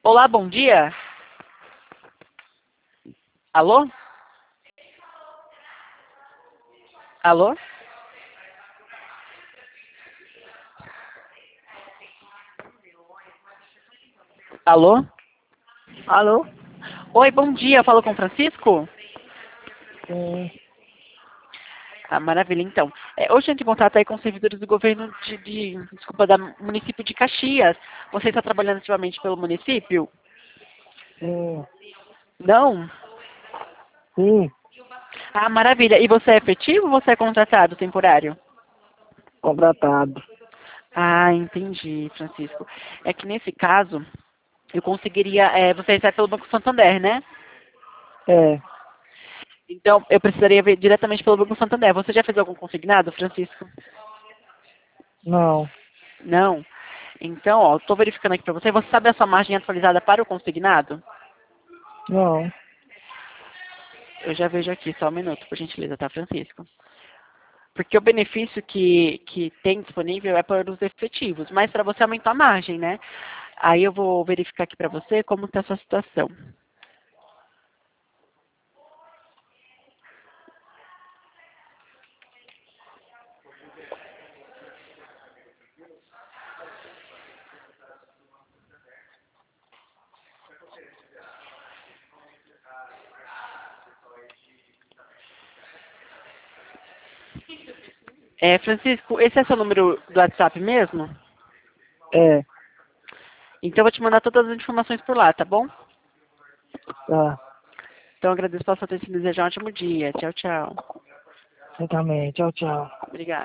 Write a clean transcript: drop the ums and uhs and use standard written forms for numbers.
Olá, bom dia. Alô? Alô? Alô? Alô? Oi, bom dia. Falo com o Francisco? Sim. Ah, maravilha. Então, hoje a gente contato aí com os servidores do governo desculpa, da município de Caxias. Você está trabalhando ativamente pelo município? Sim. Não? Sim. Ah, maravilha. E você é efetivo ou você é contratado temporário? Contratado. Ah, entendi, Francisco. É que nesse caso, eu conseguiria. Você recebe pelo Banco Santander, né? É. Então, eu precisaria ver diretamente pelo Banco Santander. Você já fez algum consignado, Francisco? Não. Não? Então, ó, estou verificando aqui para você. Você sabe a sua margem atualizada para o consignado? Não. Eu já vejo aqui, só um minuto, por gentileza, tá, Francisco? Porque o benefício que tem disponível é para os efetivos, mas para você aumentar a margem, né? Aí eu vou verificar aqui para você como está a sua situação. Francisco, esse é seu número do WhatsApp mesmo? É. Então eu vou te mandar todas as informações por lá, tá bom? Tá. Então eu agradeço pela sua atenção e desejar um ótimo dia. Tchau, tchau. Você também. Tchau, tchau. Obrigada.